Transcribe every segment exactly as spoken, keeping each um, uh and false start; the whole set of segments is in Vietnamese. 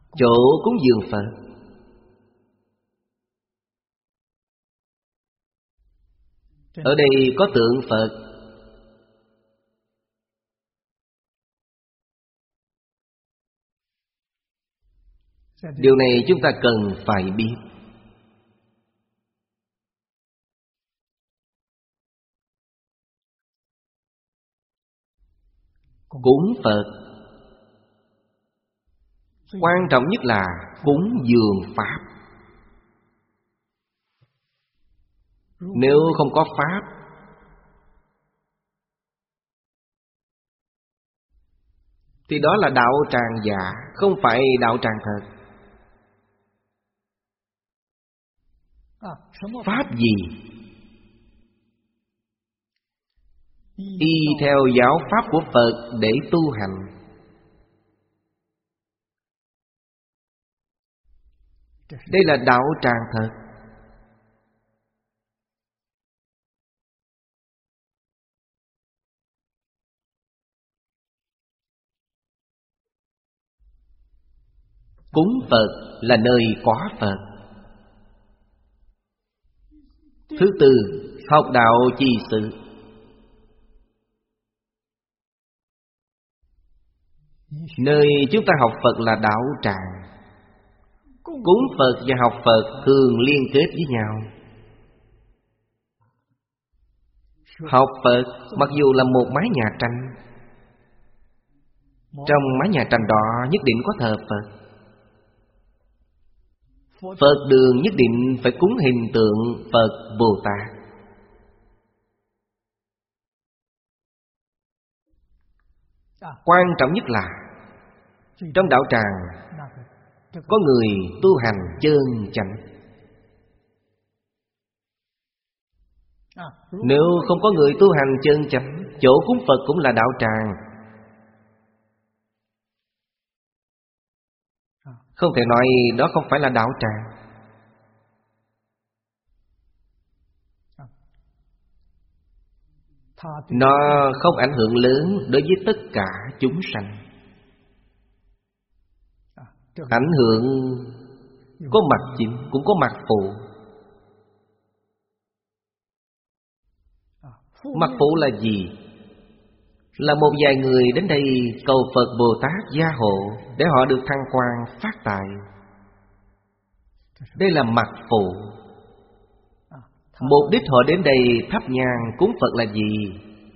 chỗ cúng dường Phật. Ở đây có tượng Phật. Điều này chúng ta cần phải biết. Cúng Phật, quan trọng nhất là cúng dường Pháp. Nếu không có Pháp thì đó là đạo tràng giả, không phải đạo tràng thật. Pháp gì? Y theo giáo pháp của Phật để tu hành. Đây là đạo tràng thật. Cúng Phật là nơi có Phật. Thứ tư, học đạo chi sự. Nơi chúng ta học Phật là đạo tràng. Cúng Phật và học Phật thường liên kết với nhau. Học Phật mặc dù là một mái nhà tranh, trong mái nhà tranh đó nhất định có thờ Phật. Phật đường nhất định phải cúng hình tượng Phật Bồ Tát. Quan trọng nhất là trong đạo tràng có người tu hành chân chánh. Nếu không có người tu hành chân chánh, chỗ cúng Phật cũng là đạo tràng. Không thể nói đó không phải là đạo tràng. Nó không ảnh hưởng lớn đối với tất cả chúng sanh. Ảnh hưởng có mặt chính cũng có mặt phụ. Mặt phụ là gì? Là một vài người đến đây cầu Phật Bồ Tát gia hộ để họ được thăng quan phát tài. Đây là mặt phụ. Mục đích họ đến đây thắp nhang cúng Phật là gì?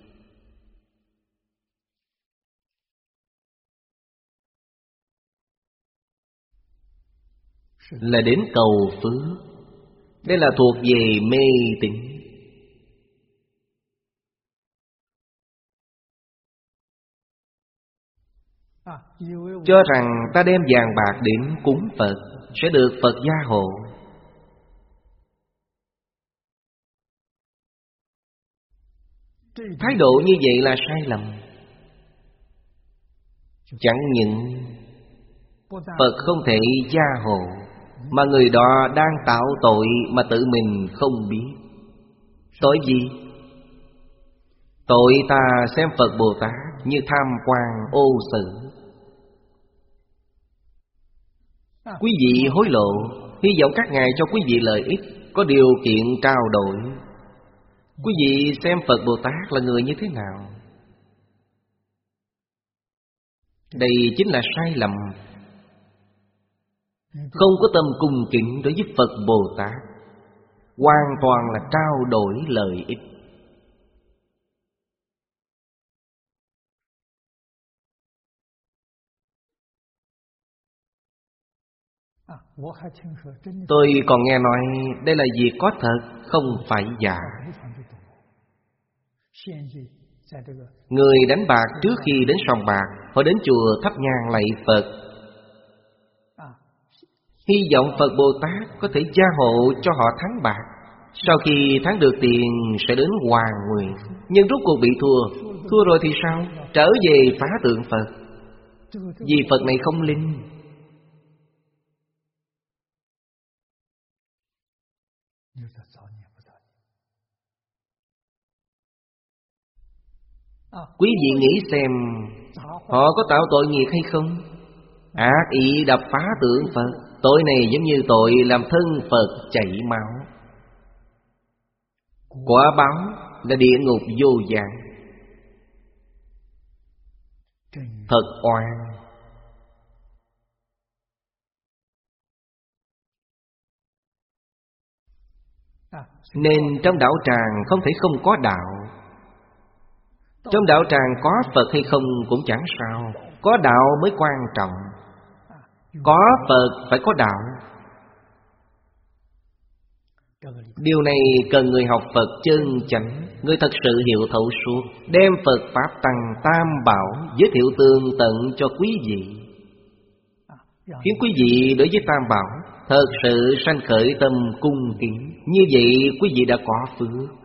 Là đến cầu phước. Đây là thuộc về mê tín. Cho rằng ta đem vàng bạc đến cúng Phật sẽ được Phật gia hộ. Thái độ như vậy là sai lầm. Chẳng những Phật không thể gia hộ, mà người đó đang tạo tội mà tự mình không biết. Tội gì? Tội ta xem Phật Bồ Tát như tham quan ô sự. Quý vị hối lộ, hy vọng các ngài cho quý vị lợi ích, có điều kiện trao đổi. Quý vị xem Phật Bồ Tát là người như thế nào? Đây chính là sai lầm. Không có tâm cung kính đối với Phật Bồ Tát, hoàn toàn là trao đổi lợi ích. Tôi còn nghe nói đây là việc có thật, không phải giả. Người đánh bạc trước khi đến sòng bạc, họ đến chùa thắp nhang lạy Phật, hy vọng Phật Bồ Tát có thể gia hộ cho họ thắng bạc. Sau khi thắng được tiền sẽ đến hoàn nguyện. Nhưng rốt cuộc bị thua. Thua rồi thì sao? Trở về phá tượng Phật. Vì Phật này không linh. Quý vị nghĩ xem, họ có tạo tội nghiệp hay không? Ác ý đập phá tượng Phật. Tội này giống như tội làm thân Phật chảy máu. Quả báo là địa ngục vô vàn. Thật oan. Nên trong đạo tràng không thể không có đạo. Trong đạo tràng có Phật hay không cũng chẳng sao. Có đạo mới quan trọng. Có Phật phải có đạo. Điều này cần người học Phật chân chánh, người thật sự hiểu thấu suốt, đem Phật Pháp Tăng Tam Bảo giới thiệu tường tận cho quý vị, khiến quý vị đối với Tam Bảo thật sự sanh khởi tâm cung kính. Như vậy quý vị đã có phước.